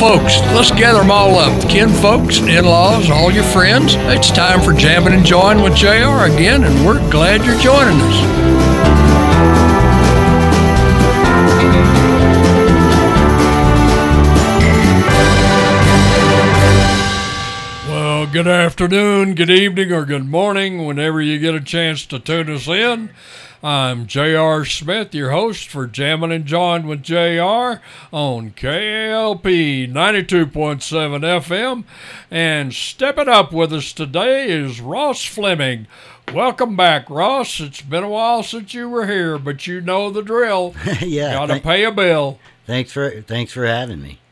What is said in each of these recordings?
folks, let's gather them all up. Kin folks, in-laws, all your friends. It's time for Jamming and Join with JR again, and we're glad you're joining us. Good afternoon, good evening, or good morning, whenever you get a chance to tune us in. I'm J.R. Smith, your host for Jammin' and Join with J.R. on KALP 92.7 FM. And stepping up with us today is Ross Fleming. Welcome back, Ross. It's been a while since you were here, but you know the drill. Yeah. Gotta pay a bill. Thanks for having me.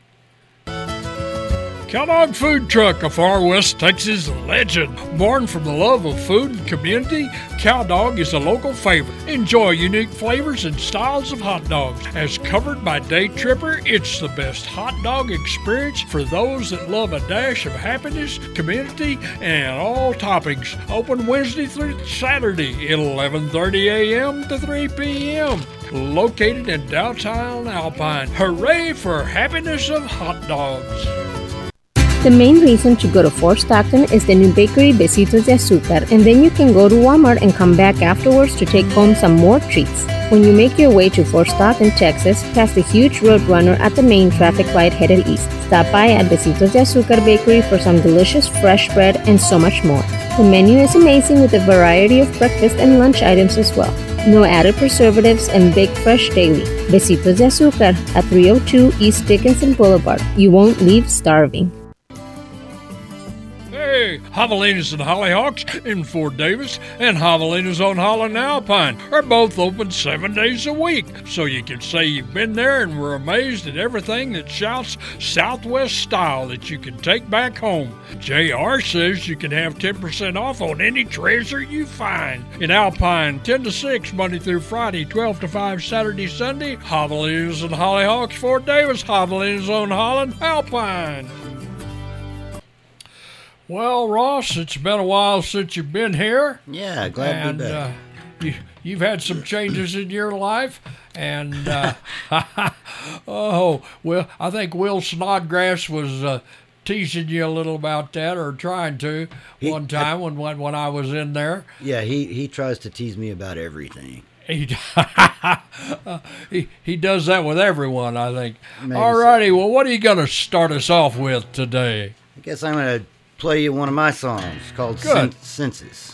Cowdog Food Truck, a Far West Texas legend. Born from the love of food and community, Cowdog is a local favorite. Enjoy unique flavors and styles of hot dogs. As covered by Day Tripper, it's the best hot dog experience for those that love a dash of happiness, community, and all toppings. Open Wednesday through Saturday at 11:30 a.m. to 3 p.m. Located in downtown Alpine. Hooray for happiness of hot dogs. The main reason to go to Fort Stockton is the new bakery Besitos de Azúcar, and then you can go to Walmart and come back afterwards to take home some more treats. When you make your way to Fort Stockton, Texas, past the huge Roadrunner at the main traffic light headed east, stop by at Besitos de Azúcar Bakery for some delicious fresh bread and so much more. The menu is amazing with a variety of breakfast and lunch items as well. No added preservatives and baked fresh daily. Besitos de Azúcar at 302 East Dickinson Boulevard. You won't leave starving. Hey, Javelinas and Hollyhawks in Fort Davis and Javelinas on Holland Alpine are both open 7 days a week, so you can say you've been there and were amazed at everything that shouts Southwest style that you can take back home. JR says you can have 10% off on any treasure you find. In Alpine, 10 to 6 Monday through Friday, 12 to 5 Saturday, Sunday. Javelinas and Hollyhawks, Fort Davis, Javelinas on Holland Alpine. Well, Ross, it's been a while since you've been here. Yeah, glad to be back. You've had some changes in your life, and oh, well, I think Will Snodgrass was teasing you a little about that, or trying to, one time when I was in there. Yeah, he tries to tease me about everything. He does that with everyone, I think. Maybe All righty, well, what are you going to start us off with today? I guess I'm going to play you one of my songs called Senses.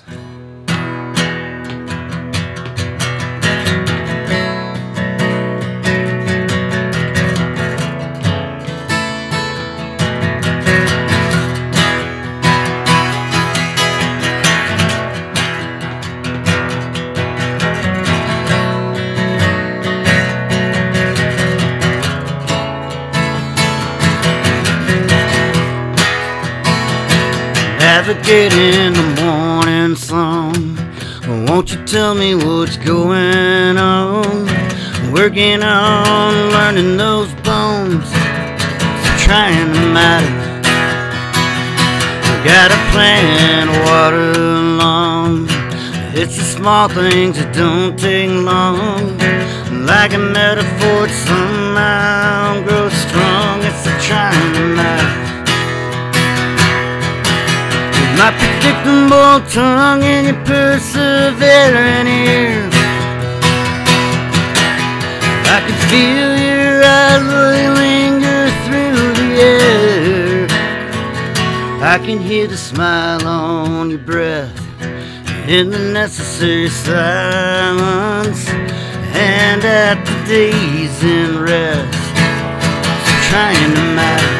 Navigating the morning sun, won't you tell me what's going on? Working on learning those bones, trying to matter. Got a plan to water along. It's the small things that don't take long. Like a metaphor, it somehow grows strong. It's the trying to matter. My predictable tongue and your persevering ear. I can feel your eyes will linger through the air. I can hear the smile on your breath in the necessary silence, and at the days in rest, trying to matter.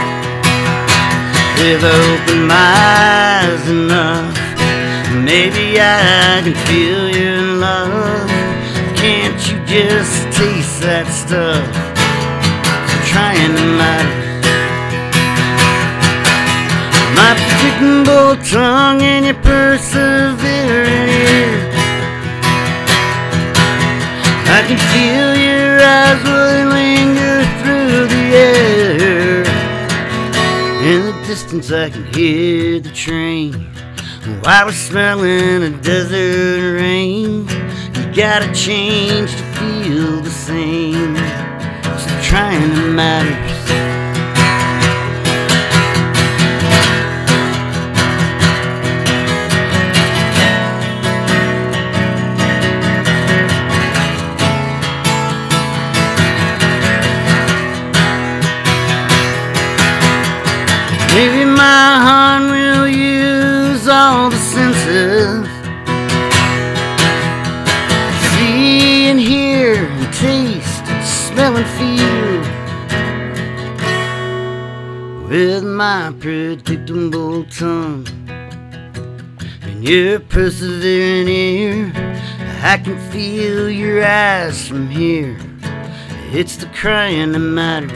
If I open my eyes enough, maybe I can feel your love. Can't you just taste that stuff? Trying to matter. My predictable tongue and your persevering ear. I can feel your eyes will linger through the air. In the distance I can hear the train. I was smelling a desert rain. You gotta change to feel the same. So trying to matter. smell and feel with my predictable tongue and your persevering ear. I can feel your eyes from here. It's the crying that matters.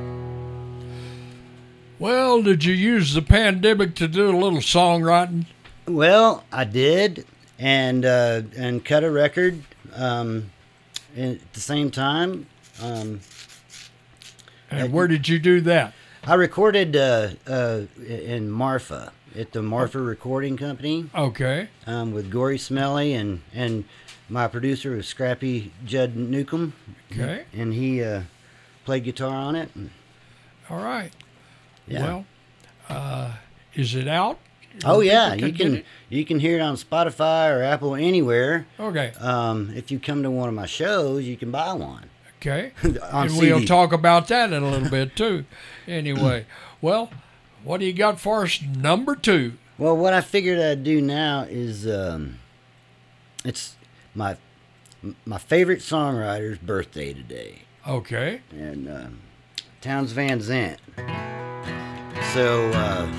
Well, did you use the pandemic to do a little songwriting? Well, I did, and cut a record at the same time. And where did you do that? I recorded in Marfa at the Marfa Recording Company. Okay. With Gory Smelly and my producer was Scrappy Judd Newcomb. Okay. And he played guitar on it. All right. Yeah. Well, is it out? Oh yeah, People you can hear it on Spotify or Apple anywhere. Okay. If you come to one of my shows, you can buy one. Okay. On And CD. we'll talk about that in a little bit too. Anyway, well, what do you got for us number 2? Well, what I figured I'd do now is it's my favorite songwriter's birthday today, Okay. and Townes Van Zandt. So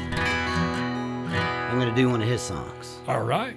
I'm gonna do one of his songs. All right.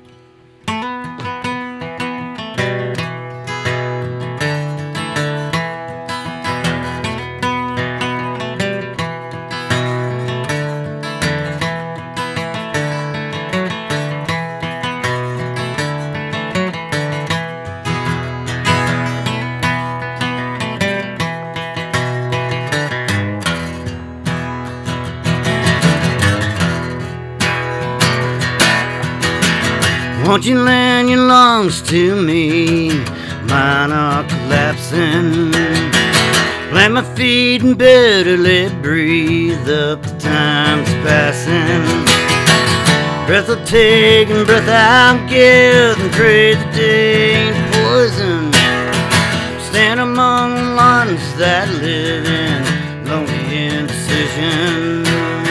Won't you lend your lungs to me? Mine are collapsing. Plant my feet and bitterly breathe up the time's passing. Breath I'll take and breath I'll give, and pray the day ain't poison. Stand among the ones that live in lonely indecision.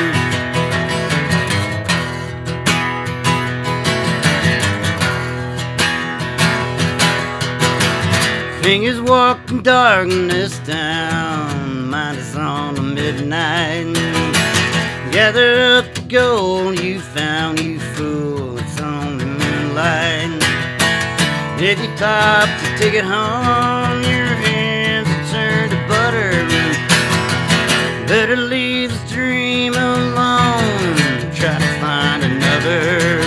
Fingers walking darkness down, mind is on the midnight. Gather up the gold you found, you fool, it's on the moonlight. If you pop the ticket home, your hands will turn to butter. Better leave this dream alone, try to find another.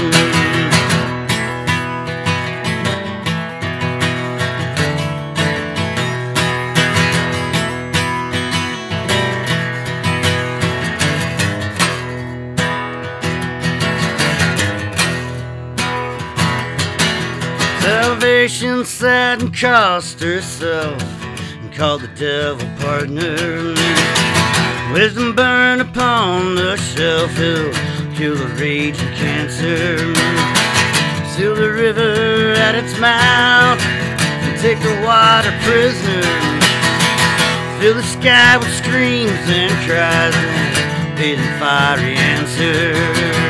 Salvation sat and crossed herself and called the devil partner. Wisdom burned upon the shelf, he'll kill the raging cancer. Seal the river at its mouth and take the water prisoner. Fill the sky with screams and cries and pay the fiery answer.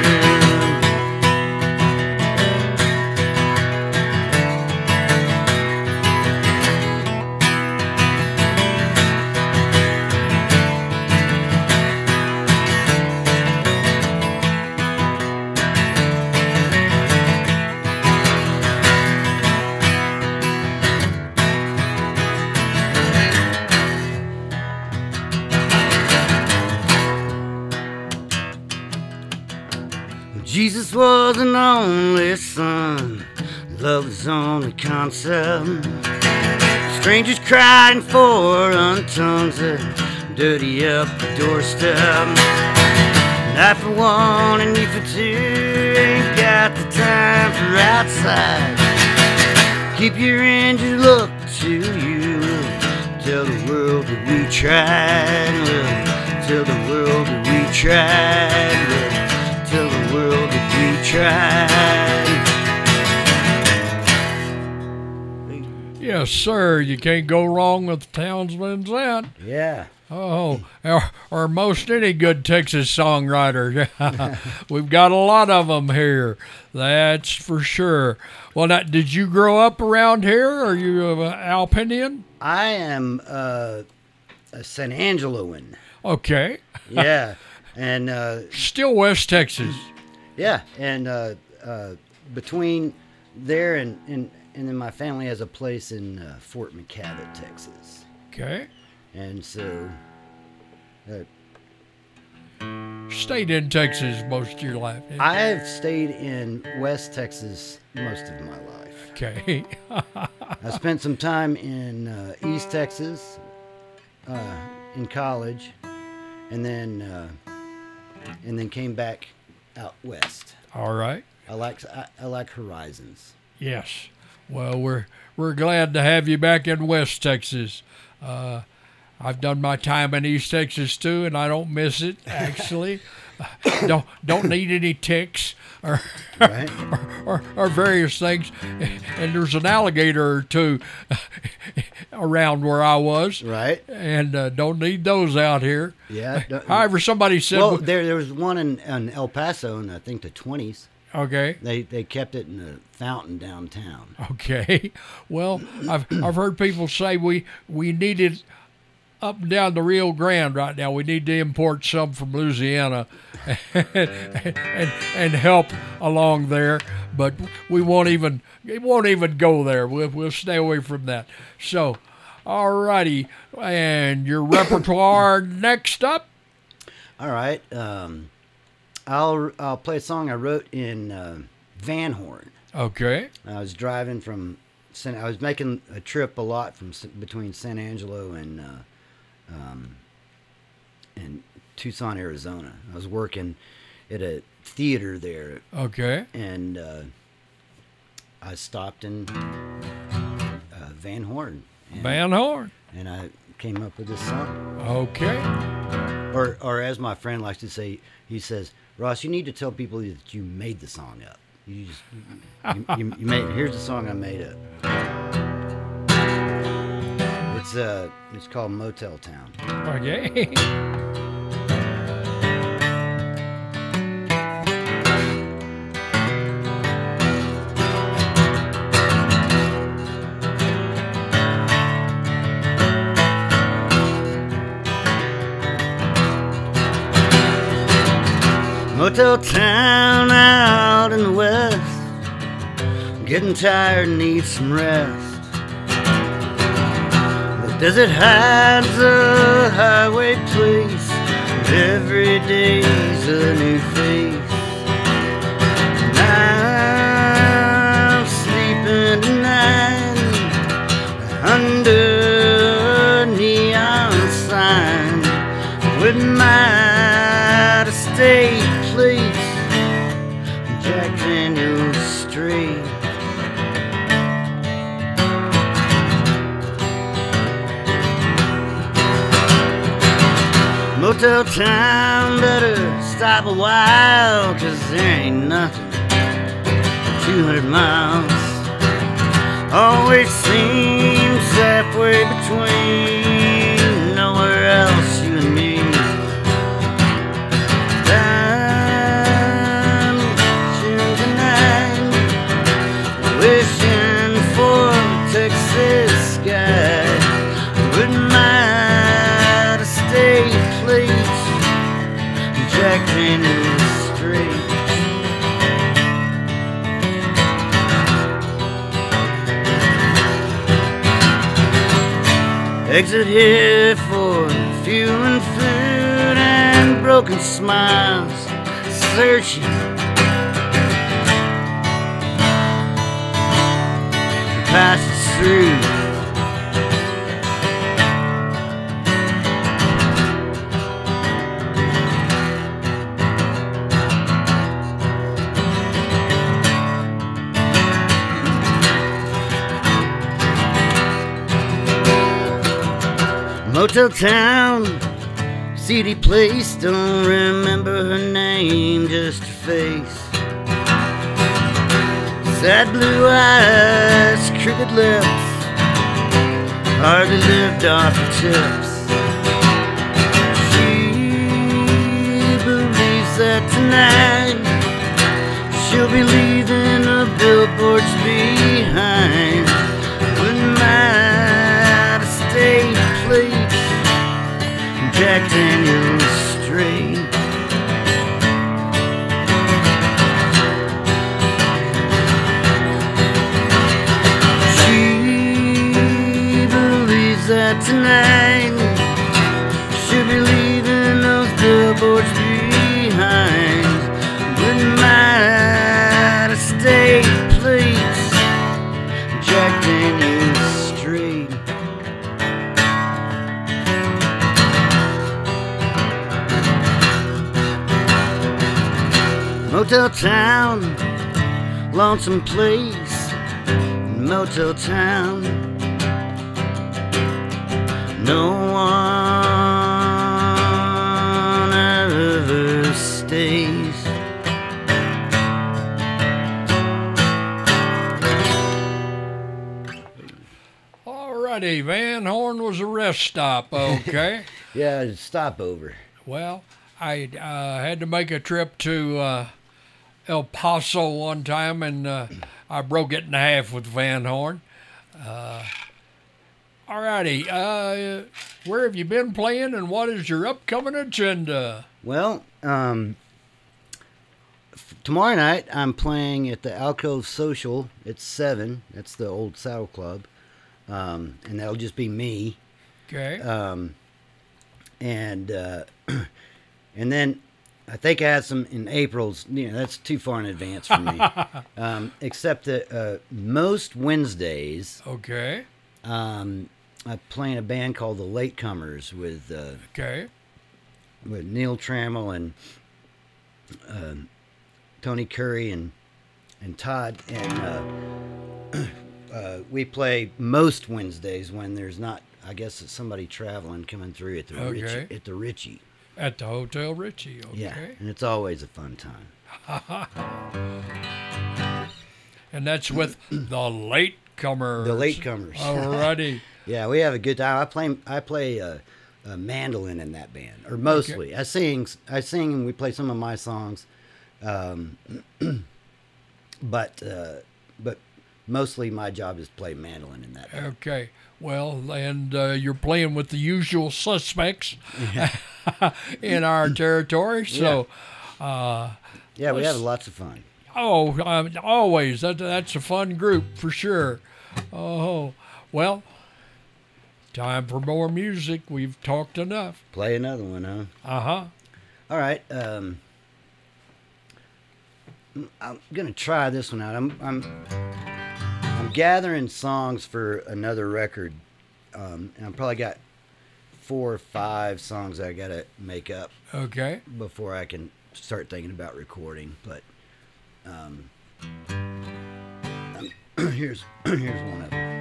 Jesus was an only son, love was only concept. Strangers crying for tongues that dirty up the doorstep. I for one and you for two ain't got the time for outside. Keep your engine look to you. Tell the world that we tried. Tell the world that we tried. Tell the world that we tried. Yes, sir. You can't go wrong with Townes Van Zandt. Yeah. Oh, or most any good Texas songwriter. We've got a lot of them here. That's for sure. Well, now, did you grow up around here? Are you an Alpinian? I am San Angeloan. Okay. Yeah, and Still West Texas. yeah, and between there and then my family has a place in Fort McCavett, Texas, Okay. and so Stayed in Texas most of your life. didn't you? I've stayed in West Texas most of my life. Okay. I spent some time in East Texas in college, and then came back out west. All right. I like horizons. Yes. Well, we're glad to have you back in West Texas. I've done my time in East Texas too, and I don't miss it. Actually, don't need any ticks or, Right. or various things. And there's an alligator or two around where I was, Right. and don't need those out here. Yeah. However, somebody said, Well, there was one in El Paso in I think the 20s. okay. They kept it in a fountain downtown. Okay. Well, I've heard people say we need it up and down the Rio Grande right now. We need to import some from Louisiana and help along there, but it won't even go there. We'll stay away from that. So, all righty. And your repertoire next up? All right. I'll play a song I wrote in Van Horn. Okay. I was driving I was making a trip a lot between San Angelo and Tucson, Arizona. I was working at a theater there, Okay. and I stopped in Van Horn. Van Horn. And I came up with this song. Okay. Or as my friend likes to say, he says, Ross, you need to tell people that you made the song up. You made. Here's the song I made up. It's called Motel Town. Okay. Motel Town out in the west. I'm getting tired and need some rest. The desert hides a highway place, and every day's a new face. And I'm sleeping tonight under neon sign with my estate place, Jack Daniels Street. Motel Town, better stop a while, 'cause there ain't nothing 200 miles. Always seems halfway between nowhere else, you and me. I'm watching tonight, wishing for Texas sky with my estate place, Jack Daniels Street. Exit here for fuel and food and broken smiles, searching passes through. Motel Town, seedy place, don't remember her name, just her face. Sad blue eyes, crooked lips, hardly lived off her chips. She believes that tonight she'll be leaving the billboards behind with my estate place, tonight. Should be leaving those billboards behind. Wouldn't mind a state police, Jack Daniels Street. Motel town, lonesome place, motel town. No one ever stays. Alrighty, Van Horn was a rest stop, okay? Yeah, it's stopover. Well, I had to make a trip to El Paso one time, and I broke it in half with Van Horn. Alrighty, where have you been playing, and what is your upcoming agenda? Well, tomorrow night I'm playing at the Alcove Social. It's 7. That's the old Saddle Club, and that'll just be me. Okay. And then I think I had some in April's. That's too far in advance for me. Except that most Wednesdays, Okay. I play in a band called the Latecomers with Okay. Neil Trammell and Tony Curry and Todd, and we play most Wednesdays when there's not, I guess, it's somebody traveling coming through at the Okay. Ritchie. At the Hotel Ritchie, okay. Yeah, and it's always a fun time. And that's with the Latecomers. The Latecomers. Alrighty. Yeah, we have a good time. I play a mandolin in that band, or mostly. Okay. I sing, and we play some of my songs, but mostly my job is to play mandolin in that band. Okay. Well, and you're playing with the usual suspects in our territory, so. Yeah, we have lots of fun. Oh, always. That's a fun group for sure. Oh, well, time for more music. We've talked enough. Play another one, huh? Uh-huh. All right. I'm gonna try this one out. I'm gathering songs for another record. And I've probably got 4 or 5 songs I gotta make up. Okay. Before I can start thinking about recording, but here's one of them.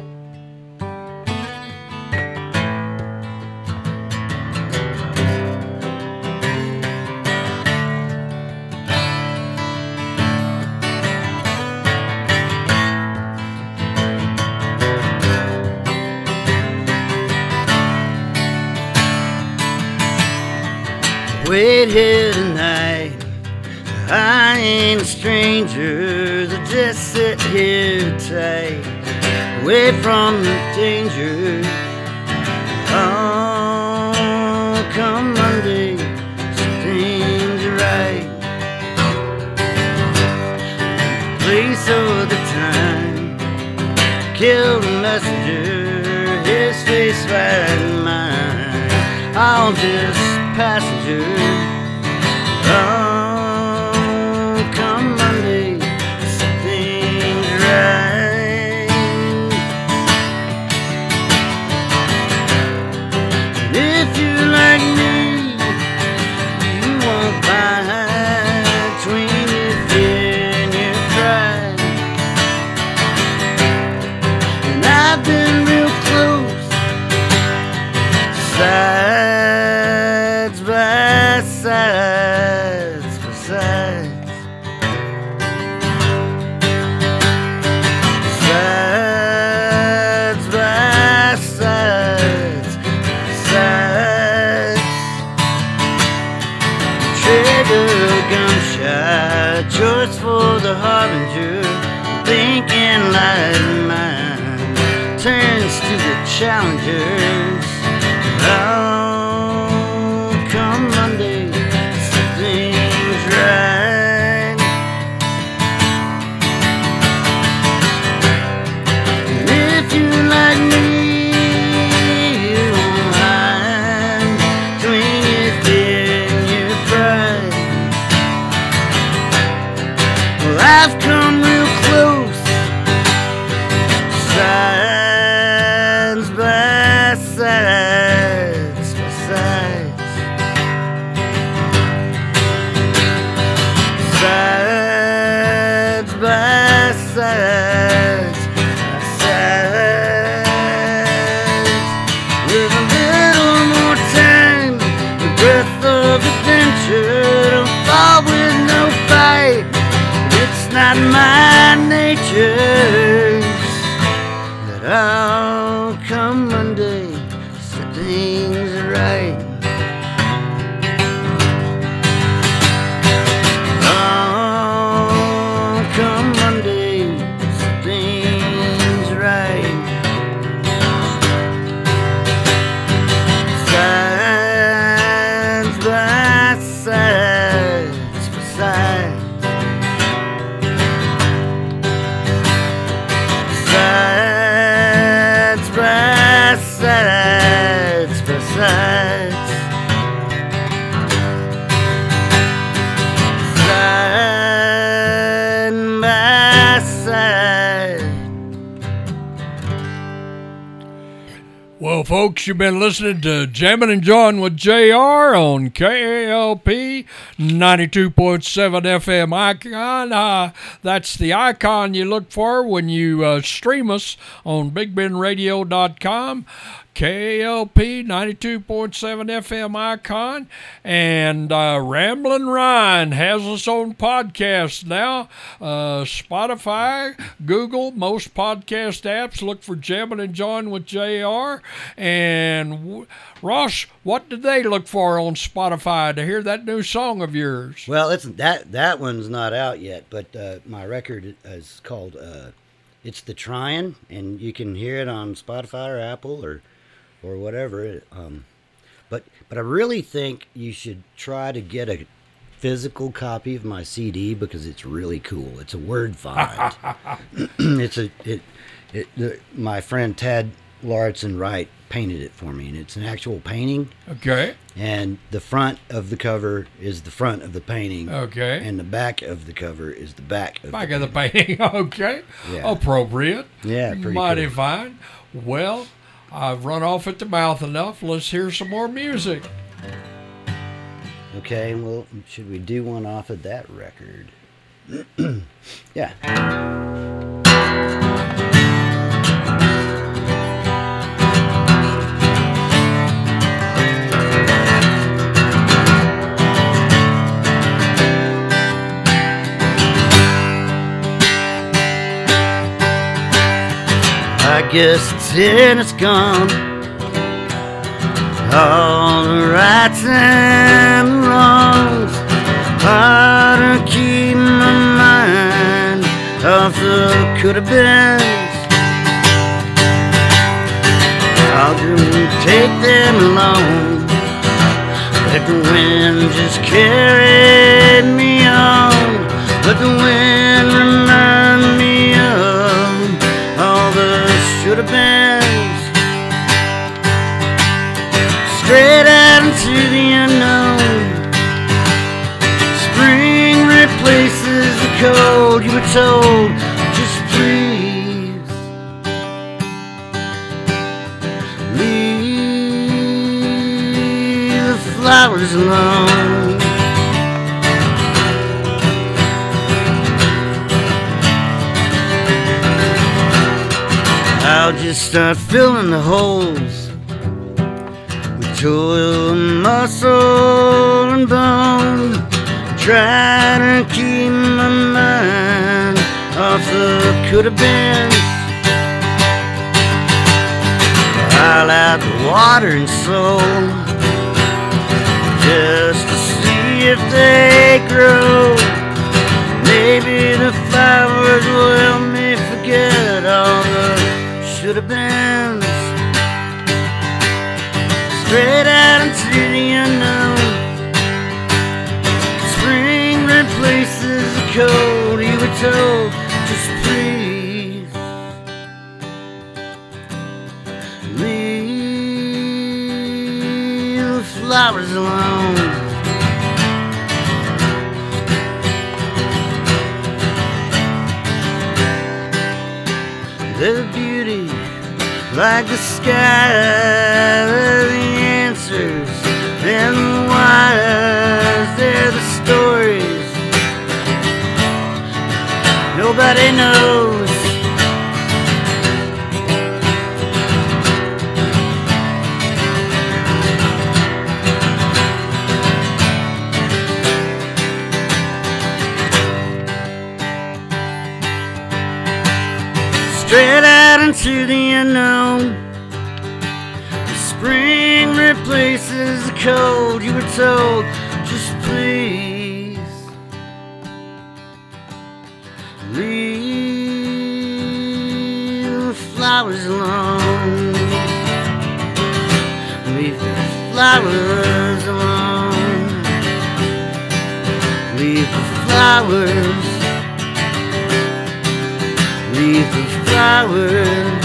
Wait here tonight, I ain't a stranger, so just sit here tight, away from the danger. Oh, come Monday, things are right. Place or the time, kill the messenger, his face right in mine. I'll just passenger. Oh, come Monday, something's right. And if you like me, you won't find between your fear and your pride. And I've been real close, sides by sides by sides, sides by sides by sides. Trigger gunshot, choice for the harbinger, thinking light mine turns to the challengers. Oh, come Monday, something's right. And if you like me, sides, by sides. With a little more time, the breath of adventure, don't fall with no fight. It's not my nature that I'll come Monday, set things right. Oh, come Monday, set things right. Sides by sides by sides. Sides by sides by sides. Side by side. Well, folks, you've been listening to Jammin' and John with JR on KALP 92.7 FM Icon. That's the icon you look for when you stream us on BigBendRadio.com. KALP 92.7 FM Icon, and Ramblin' Ryan has us on podcast now. Spotify, Google, most podcast apps. Look for Jammin' and John with JR. And Ross, what did they look for on Spotify to hear that new song of yours? Well, it's that one's not out yet, but my record is called It's the Tryin', and you can hear it on Spotify or Apple or whatever. But I really think you should try to get a physical copy of my CD because it's really cool. It's a word find. My friend Tad Lauritsen Wright painted it for me, and it's an actual painting. Okay. And the front of the cover is the front of the painting. Okay. And the back of the cover is the back of the painting. Okay. Yeah. Appropriate. Yeah, pretty mighty cool. fine. Well, I've run off at the mouth enough. Let's hear some more music. Okay, well, should we do one off of that record? Yeah. I guess it's in, it's gone. All the rights and the wrongs. Hard to keep my mind off the could-have-beens. I'll just take them along. Let the wind just carry me on. Let the wind remind me of all the should-have-beens. Straight out into the unknown. Spring replaces the cold. You were told, just please leave the flowers alone. I'll just start filling the holes with toil, muscle, and bone. Try to keep my mind off the could-have-beens. Pile out the water and soul just to see if they grow. Maybe the flowers will help me forget all the should-have-beens. Straight out into the unknown. Spring replaces the cold. You were told, just please leave the flowers alone. There's beauty like the sky, they're the answers, and the whys, they're the stories. No nobody knows. Straight out into the unknown. The spring replaces the cold. You were told, just please leave the flowers alone. Leave the flowers alone. Leave the flowers. Leave the flowers.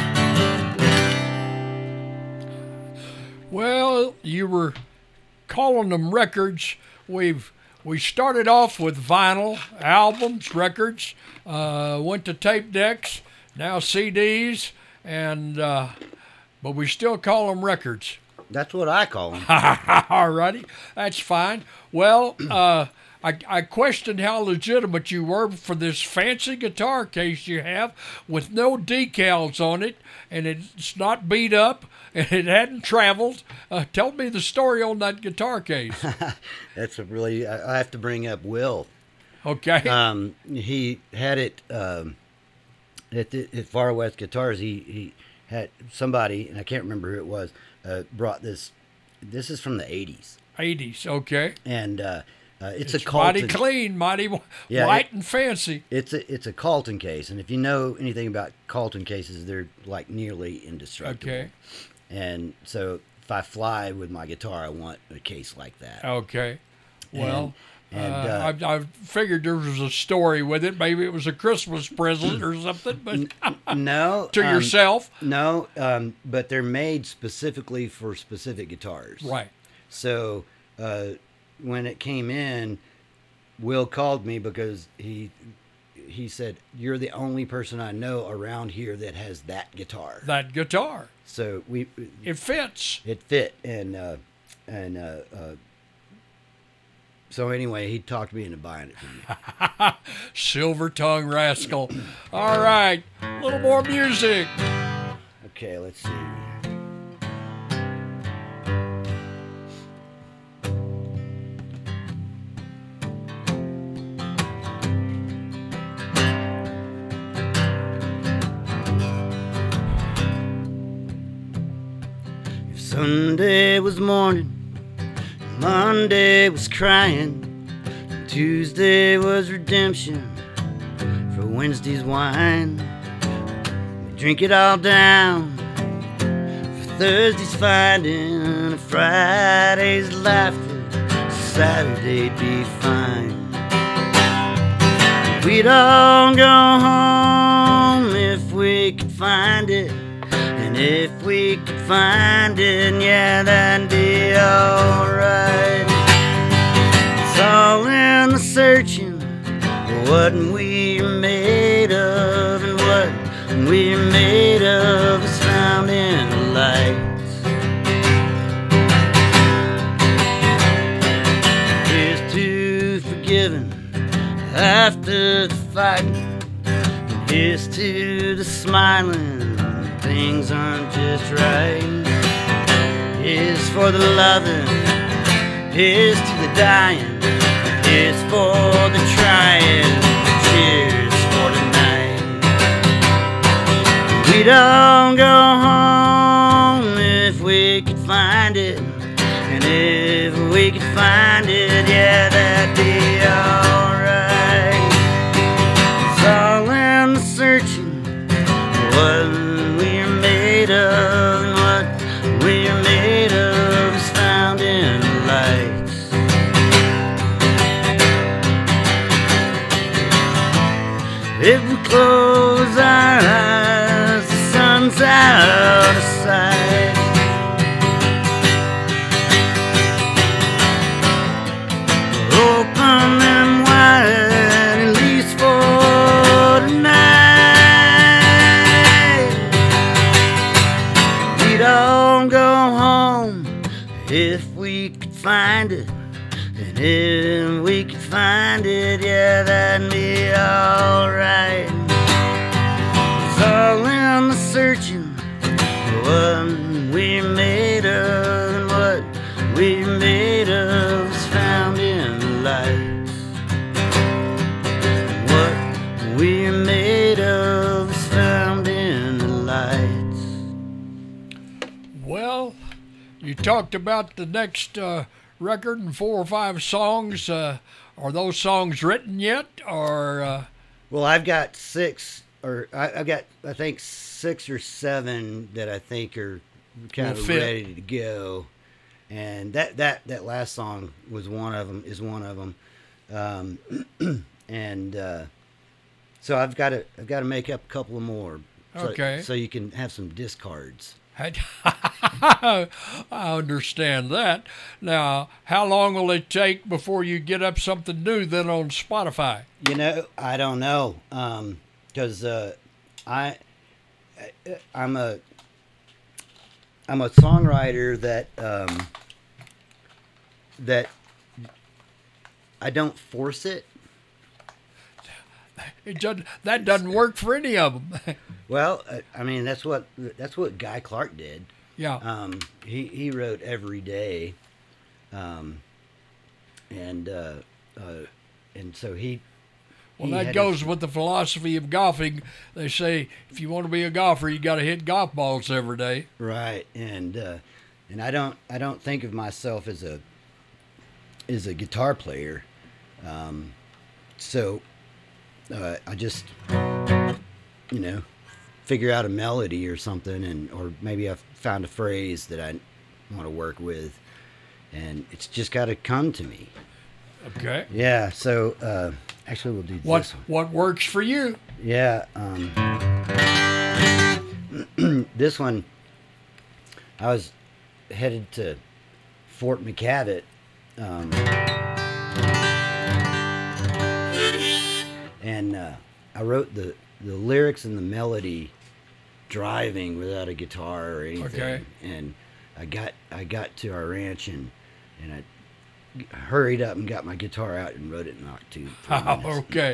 Well, you were calling them records. We started off with vinyl albums, records, went to tape decks, now CDs, and but we still call them records. That's what I call them. All righty, that's fine. Well, I questioned how legitimate you were for this fancy guitar case you have with no decals on it, and it's not beat up, and it hadn't traveled. Tell me the story on that guitar case. That's a really, I have to bring up Will. Okay. He had it at Far West Guitars. He had somebody, and I can't remember who it was, brought this. This is from the 80s. 80s, okay. And it's a Colton. Mighty clean, mighty white and fancy. It's a Colton case, and if you know anything about Colton cases, they're like nearly indestructible. Okay. And so if I fly with my guitar, I want a case like that. Okay. Well, And I figured there was a story with it. Maybe it was a Christmas present or something, but no, to yourself. No, but they're made specifically for specific guitars. Right. So when it came in, Will called me because he said, "You're the only person I know around here that has that guitar." That guitar. So it fits. It fit, and so anyway, he talked me into buying it for me. Silver tongue rascal. All right, a little more music. Okay, let's see. Sunday was morning, Monday was crying, Tuesday was redemption for Wednesday's wine. We drink it all down for Thursday's finding, Friday's laughter, Saturday'd be fine. We'd all go home if we could find it. And if we could find it, yeah, that'd be alright. It's all in the searching for what we're made of, and what we're made of is found in the lights. Here's to forgiving after the fighting, and here's to the smiling. Things aren't just right. Here's for the loving, here's to the dying, here's for the trying, cheers for tonight. We'd all go home if we could find it, and if we could find it, yeah, that'd be alright. It's all in the searching for what of, and what we're made of is found in the lights. If we close our eyes, the sun's out of sight. Open them wide, at least for tonight. Go home if we could find it, and if we could find it, yeah, that'd be be alright. It's all in the searching for what we're made of, and what we're made of is found in the lights. What we're made of is found in the lights. Well, you talked about the next record and 4 or 5 songs. Are those songs written yet, or? Well, I've got 6, or I've got, I think, 6 or 7 that I think are kind of ready to go, and that last song was one of them. Is one of them, and so I've got to make up a couple of more. Okay. So you can have some discards. I understand that. Now, how long will it take before you get up something new then on Spotify? You know, I don't know, because I'm a songwriter that I don't force it. That doesn't work for any of them. Well, I mean that's what Guy Clark did. Yeah. He wrote every day, and so he. Well, that goes with the philosophy of golfing. They say if you want to be a golfer, you got to hit golf balls every day. Right, and I don't think of myself as a guitar player, so I just figure out a melody or something, or maybe I found a phrase that I want to work with, and it's just got to come to me. Okay. Yeah. So actually, we'll do this one. What works for you? Yeah. This one, I was headed to Fort McCavett, and I wrote the lyrics and the melody driving without a guitar or anything. Okay. And I got to our ranch and I hurried up and got my guitar out and wrote it in octave. Okay.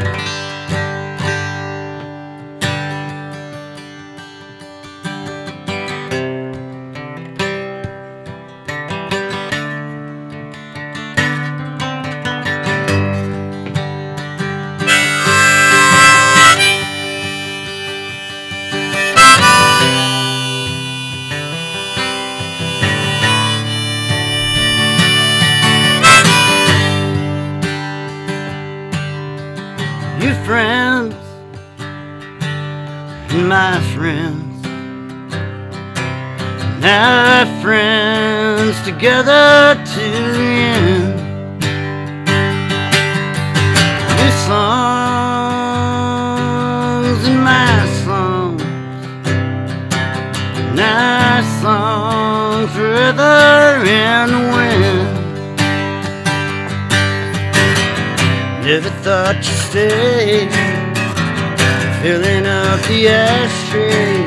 Friends, my friends, now we're friends together to the end. Your songs and my songs, now our songs forever in the wind. Never thought you'd stay, filling up the ashtray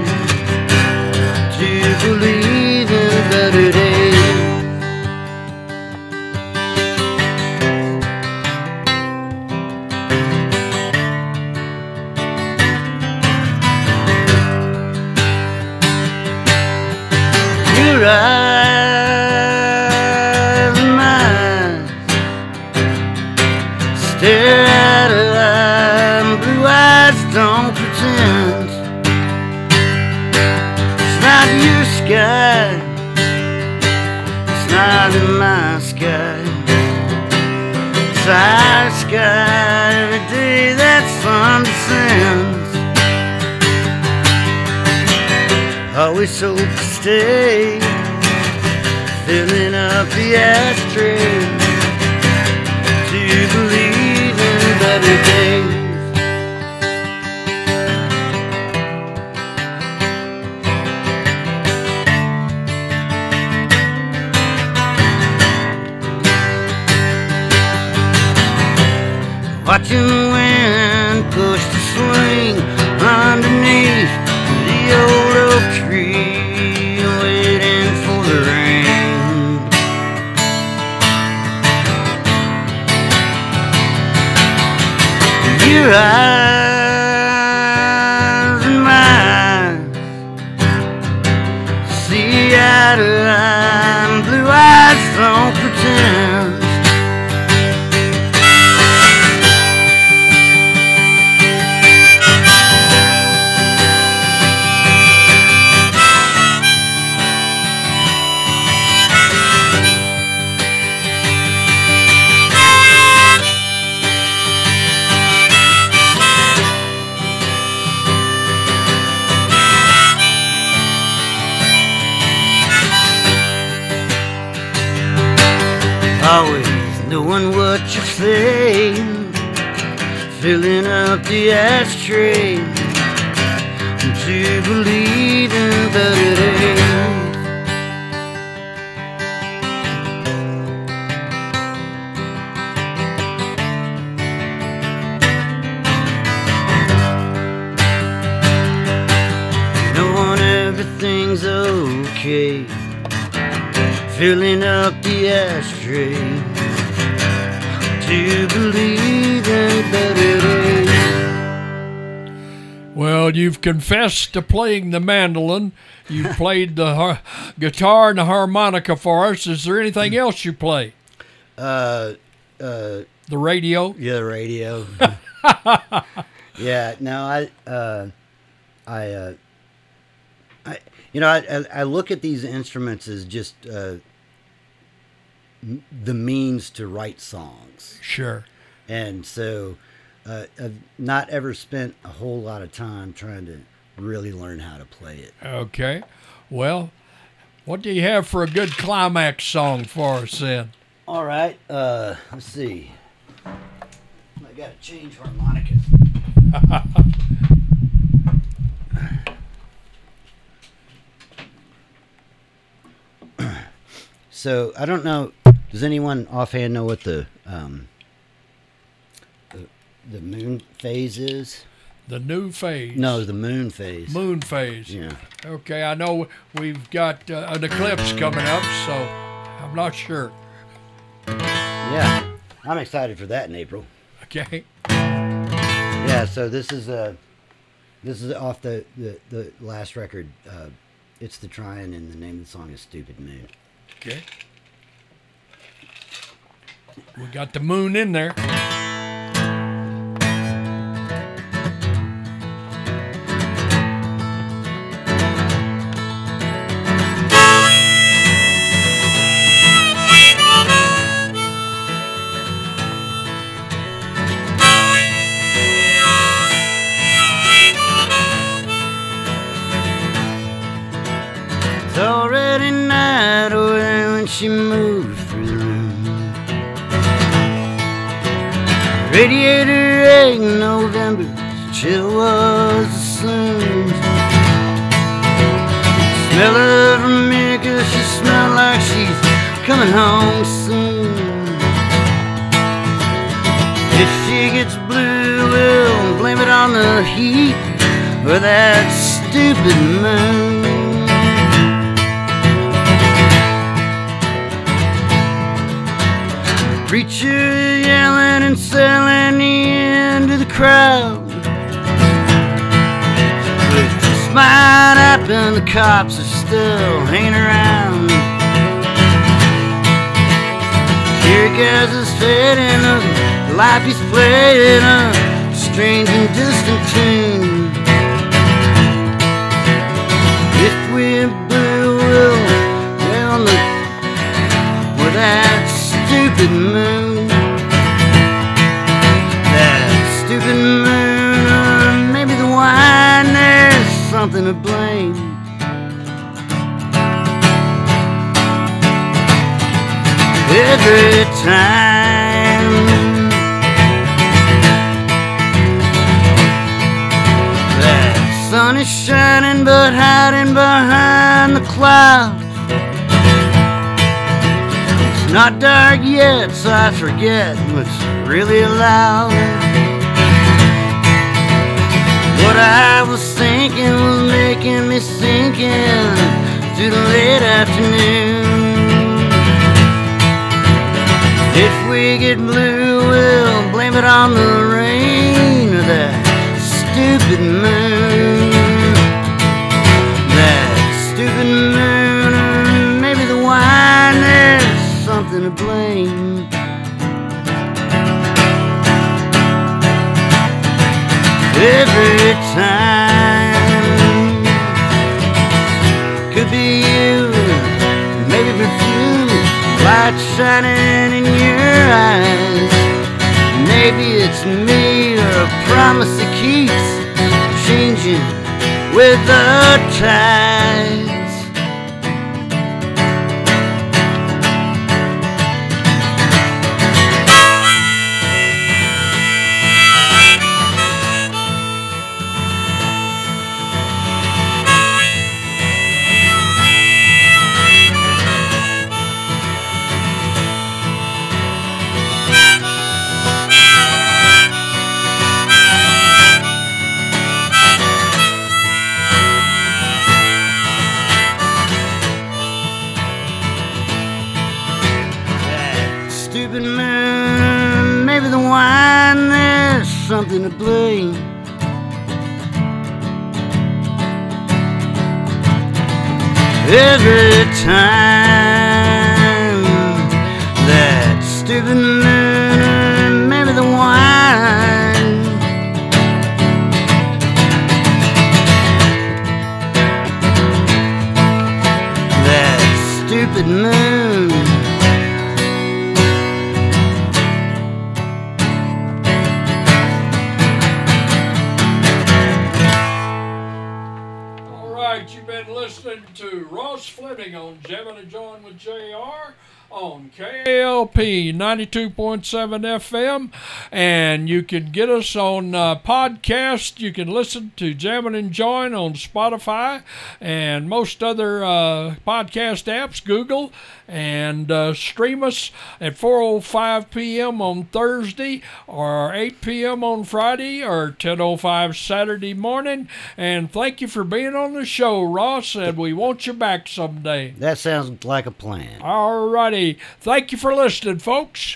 to believe in better days. Your eyes and mine stare at a line, blue eyes don't pretend. It's not your sky, it's not in my sky. It's our sky every day that sun descends. Always hope to stay, filling up the ashtray to believe in better days. Watching the wind push the swing underneath the old oak tree, waiting for the rain. always knowing what you're saying, filling up the ashtray to believe in better days. Knowing everything's okay, filling up the ashtray to believe in better days. Well, you've confessed to playing the mandolin. You've played the guitar and the harmonica for us. Is there anything else you play? The radio? Yeah, the radio. Yeah, no, I look at these instruments as just the means to write songs. Sure. And so I've not ever spent a whole lot of time trying to really learn how to play it. Okay. Well, what do you have for a good climax song for us then? All right. Let's see. I got to change harmonicas. So I don't know. Does anyone offhand know what the moon phase is? The new phase. No, the moon phase. Moon phase. Yeah. Okay, I know we've got an eclipse coming up, so I'm not sure. Yeah, I'm excited for that in April. Okay. Yeah. So this is off the last record. It's the Tryin', and the name of the song is "Stupid Moon." Okay. We got the moon in there. It's already night away when she moved through the room. Radiator egg November, chill was assumed. Smell of her makeup, she smelled like she's coming home soon. If she gets blue, we'll blame it on the heat or that stupid moon. Preacher yelling and selling into the crowd. But this might happen, the cops are still hanging around. Tear gas is fading, the life he's playing a strange and distant tune. If we're blue, we'll lay on the with that stupid moon, that stupid moon, or maybe the wine, there's something to blame. Every time that sun is shining but hiding behind the clouds. Not dark yet, so I forget what's really allowed. What I was thinking was making me sinking through the late afternoon. If we get blue, we'll blame it on the rain or that stupid moon. That stupid moon, or maybe the wine there. Something to blame. Every time could be you, maybe perfume, light shining in your eyes. Maybe it's me or a promise that keeps changing with the tides. reason to blame. Every time that stupid moon, remember the wine. That stupid moon. You've been listening to Ross Fleming on Jammin' and John with JR on KLP 92.7 FM, and you can get us on podcast. You can listen to Jammin' and John on Spotify and most other podcast apps, Google, and stream us at 4:05 p.m. on Thursday or 8 p.m. on Friday or 10:05 Saturday morning. And thank you for being on the show, Ross, and we want you back someday. That sounds like a plan. All righty. Thank you for listening, folks.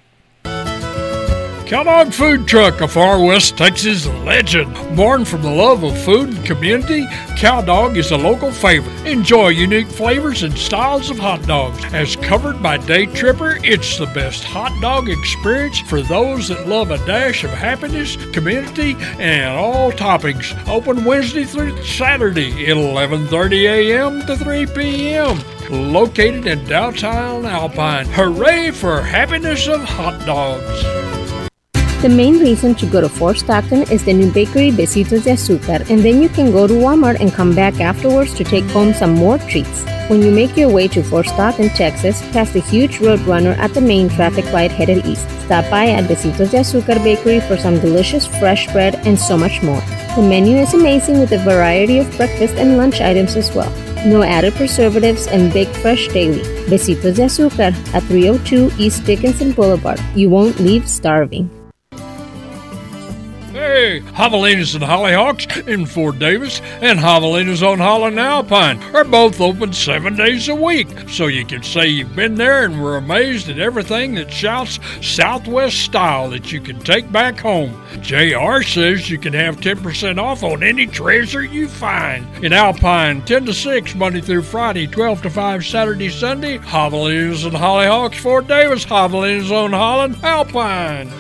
Cowdog Food Truck, a Far West Texas legend. Born from the love of food and community, Cowdog is a local favorite. Enjoy unique flavors and styles of hot dogs. As covered by Day Tripper, it's the best hot dog experience for those that love a dash of happiness, community, and all toppings. Open Wednesday through Saturday at 11:30 a.m. to 3 p.m. Located in downtown Alpine. Hooray for happiness of hot dogs. The main reason to go to Fort Stockton is the new bakery Besitos de Azúcar, and then you can go to Walmart and come back afterwards to take home some more treats. When you make your way to Fort Stockton, Texas, past the huge Roadrunner at the main traffic light headed east, stop by at Besitos de Azúcar Bakery for some delicious fresh bread and so much more. The menu is amazing with a variety of breakfast and lunch items as well. No added preservatives and baked fresh daily. Besitos de Azúcar at 302 East Dickinson Boulevard. You won't leave starving. Hey, Javelinas and Hollyhawks in Fort Davis and Javelinas on Holland Alpine are both open 7 days a week, so you can say you've been there and were amazed at everything that shouts Southwest style that you can take back home. JR says you can have 10% off on any treasure you find. In Alpine, 10 to 6 Monday through Friday, 12 to 5 Saturday, Sunday. Javelinas and Hollyhawks, Fort Davis, Javelinas on Holland Alpine.